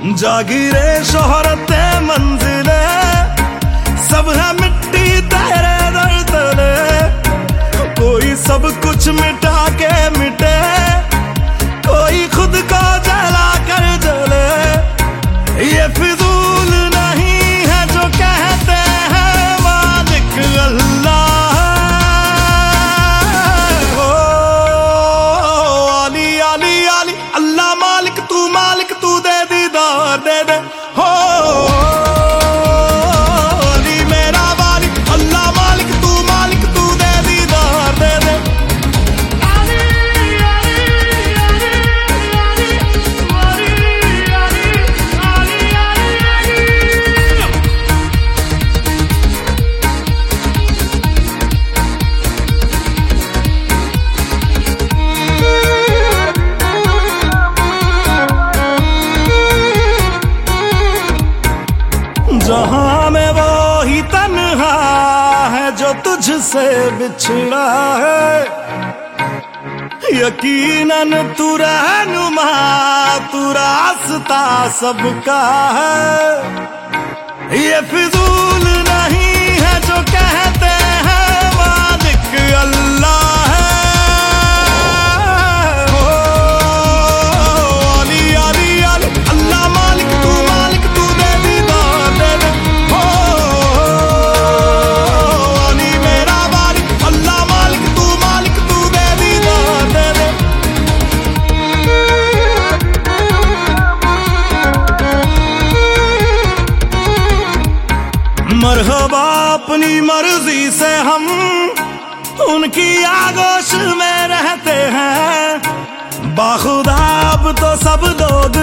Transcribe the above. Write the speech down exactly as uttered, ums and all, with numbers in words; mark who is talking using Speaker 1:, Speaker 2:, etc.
Speaker 1: जागीरे शोहरते मंजिले सब है मिट्टी तेरे दर तले। कोई सब कुछ मिटा के मिटे, कोई खुद को जला कर जले। ये फिजूल नहीं है जो कहते हैं मालिक अल्लाह। ओ अली अली अली अल्लाह मालिक तू मालिक तू दे दीदार दे दे हो। अली मेरा मालिक अल्लाह मालिक तू मालिक तू दे दीदार दे दे। जहां में वो ही तन्हा है जो तुझसे बिछड़ा है। यकीनन तू रहनुमा तू रास्ता सबका है। ये फिजूल नहीं है जो कहते हैं मालिक अल्लाह है। ओ अली अली अली अल्लाह मालिक तू मालिक तू दे दीदार दे दे हो। अली मेरा मालिक अल्लाह मालिक तू मालिक तू दे दीदार दे दे। मरहबा अपनी मर्जी से हम उनकी आगोश में रहते हैं। बाखुदा अब तो सब लोग